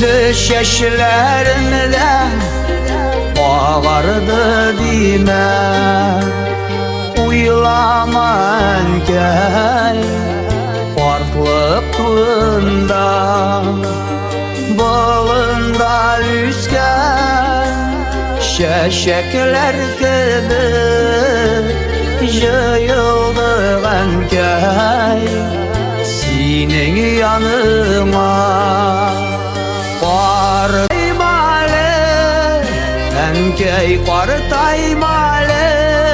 Düş yaşlarında ağardı dime, uyulaman gel farklılıkında, balında üsken şeşekler gibi yayıldıgan gel senin yanıma. Qartaymalı, ənkəy qartaymalı,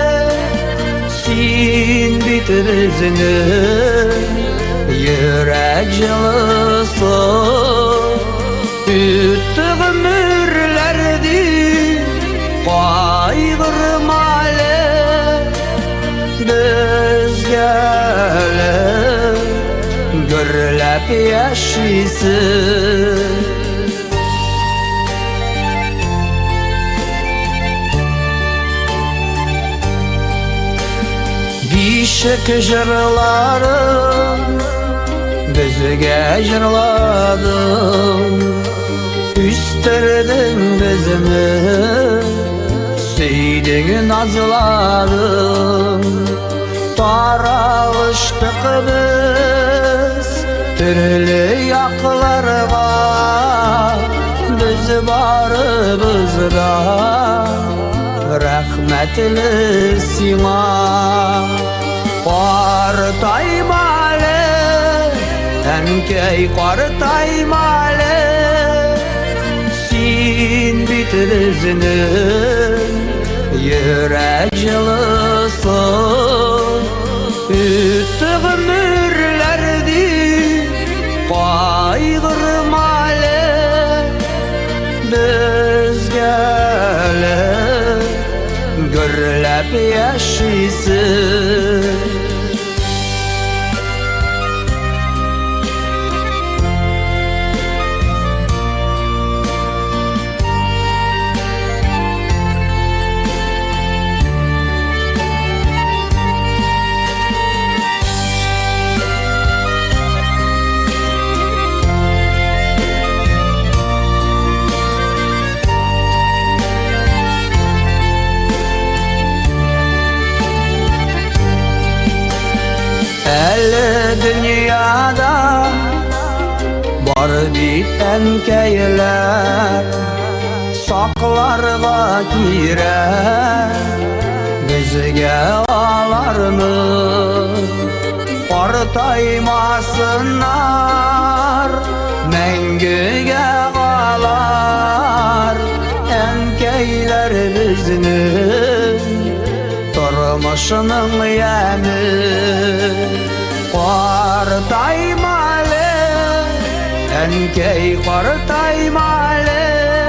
sen bitirizini yürək yılısı. Üttü ömürlərdi qaygırmalı, biz gəlib gürləb yaşaysın. Bişik jırlarım bizge jırladın, üstürdün bizimi, süydün nazladın. Taralıştık biz türlü yaklarga, biz barımızda rahmetli sima. Qartaymalı, ənkəy qartaymalı, sen bitirizinin yürək yılısı. Üttü ömürlərdi qaygırmalı, biz gəlib gürləb yaşaysın. Dünyada var biten keyler, saklarga girer bizge alarını. Qartaymasınlar, mengüge kalar enkeyler bizinin turmuşunun yemi. Qartaymalı, ənkəy qartaymalı,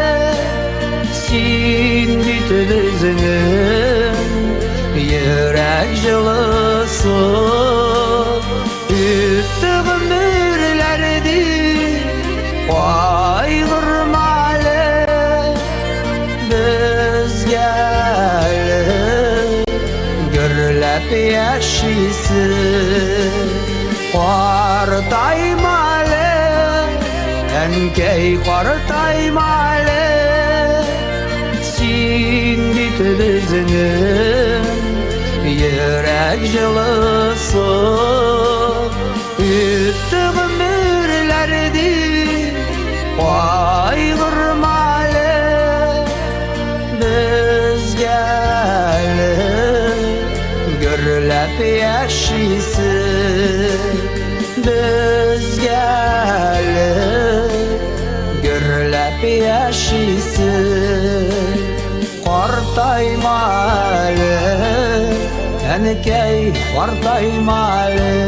sen bitirizinin yürək yılısı. Üttü ömürlərdi qaygırmalı, biz gəlib gürləb yaşaysın. Qartaymalı, ənkəy qartaymalı, sen bitirizinin yürək yılısı. Üttü ömürlərdi qaygırmalı, biz gəlib gürləb yaşaysın. Biz gəlib gürləb yaşaysın. Qartaymalı, ənkəy qartaymalı,